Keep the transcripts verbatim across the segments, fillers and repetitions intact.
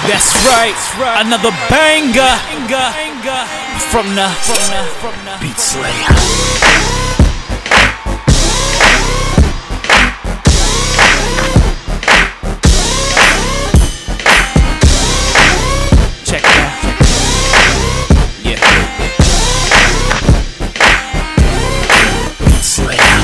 That's right, another banger from the Beat Slayer. Check it out. Yeah. Beat Slayer.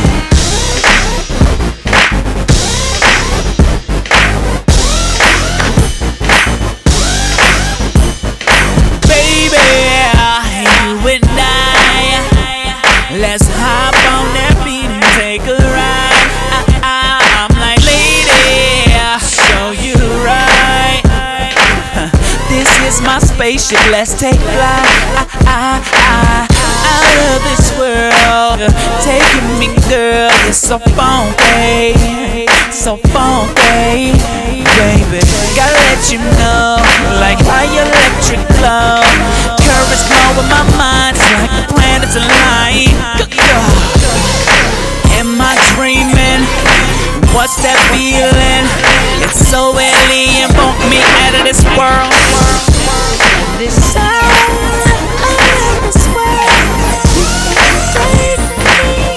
Baby, you and I, let's hop on that beat and take a ride. I, I, I'm like, lady, show you right. This is my spaceship, let's take flight. I, I, I, out of this world, taking me, girl, it's so funky, so funky, baby. Gotta let you know, like how your electric glow, currents blowing my mind, it's like the planets align. Am I dreaming? What's that feeling? It's so alien, bump me out of this world. This sound out of this world. Take me.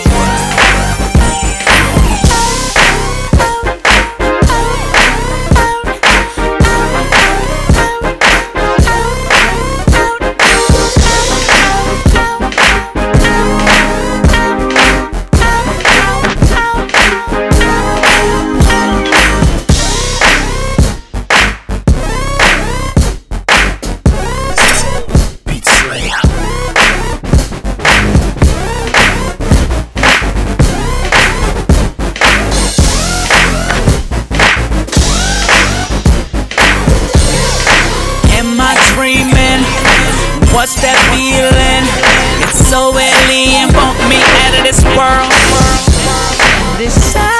Dreaming, what's that feeling? It's so alien, bump me out of this world. This